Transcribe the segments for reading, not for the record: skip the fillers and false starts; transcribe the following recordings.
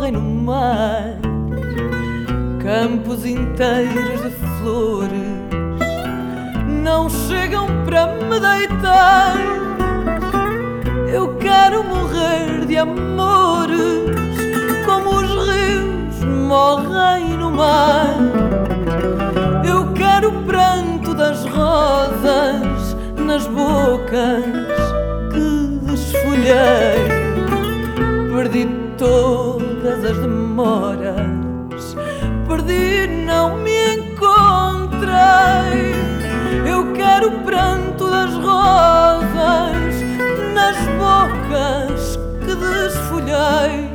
morrem no mar, campos inteiros de flores não chegam para me deitar. Eu quero morrer de amores como os rios morrem no mar. Eu quero o pranto das rosas nas bocas que desfolhei. Perdi todas as demoras, perdi, não me encontrei. Eu quero o pranto das rosas nas bocas que desfolhei.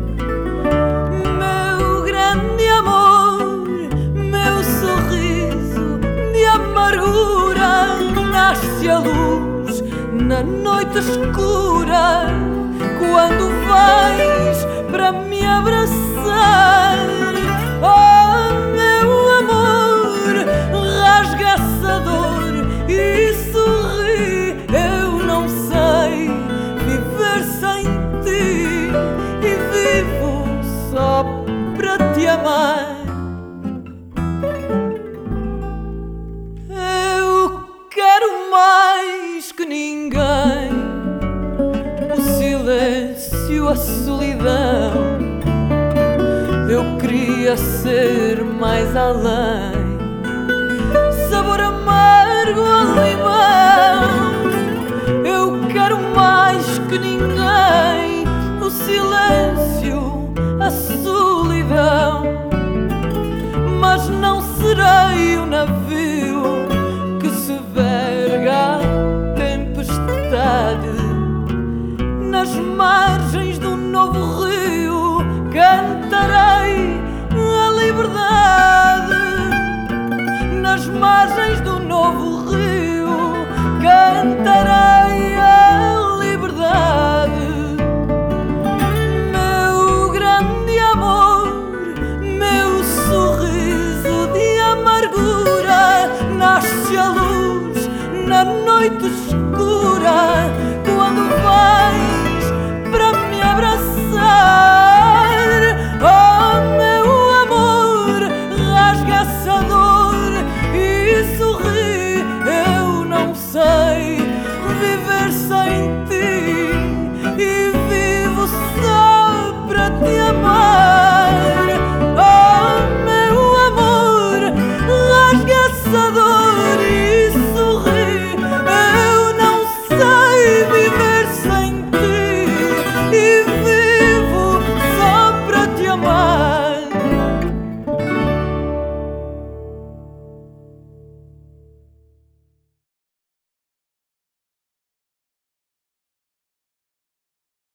Meu grande amor, meu sorriso de amargura, nasce a luz na noite escura quando vais para me abraçar. Oh, meu amor, rasga essa dor e sorri. Eu não sei viver sem ti e vivo só para te amar. Eu quero mais que ninguém o silêncio, a solidão. Eu queria ser mais além, sabor amargo a limão. Eu quero mais que ninguém o silêncio, a solidão. Mas não serei o navio que se verga à tempestade. Nas margens do novo rio cantarei a liberdade. Nas margens do novo rio cantarei a liberdade. Meu grande amor, meu sorriso de amargura, nasce a luz na noite escura quando vai